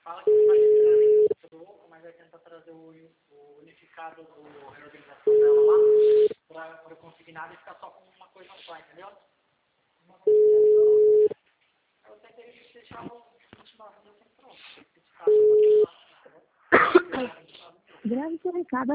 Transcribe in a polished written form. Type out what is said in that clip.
Fala que não vai liberar nenhum troco, mas vai tentar trazer o unificado da reorganização dela lá, para o consignado e ficar só com uma coisa só, entendeu? Uma coisa só. Eu tentei deixar o 29 mil sem troco. Grave seu recado.